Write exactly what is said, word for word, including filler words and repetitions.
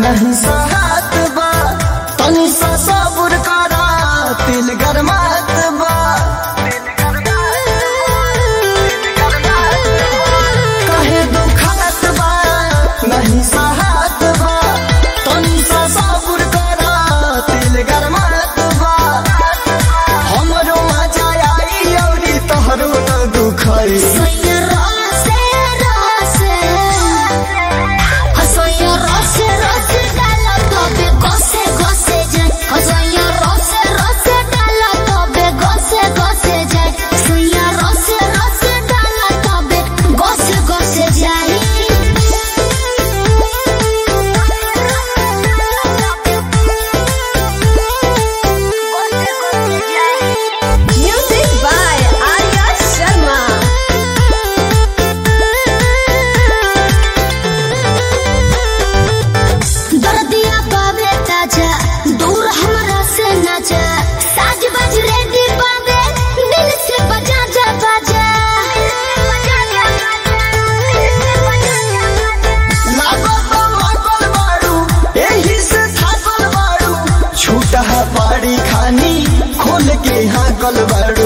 नहीं सहत बा तनी सा सब्र करा दिल गरमात बा कहे दुखत बा नहीं सहत बा तनी सा सब्र करा दिल गरमात बा हमरो मजा आई औरी तोहरो न दुखाई पाड़ी खानी खोल के हाँ कल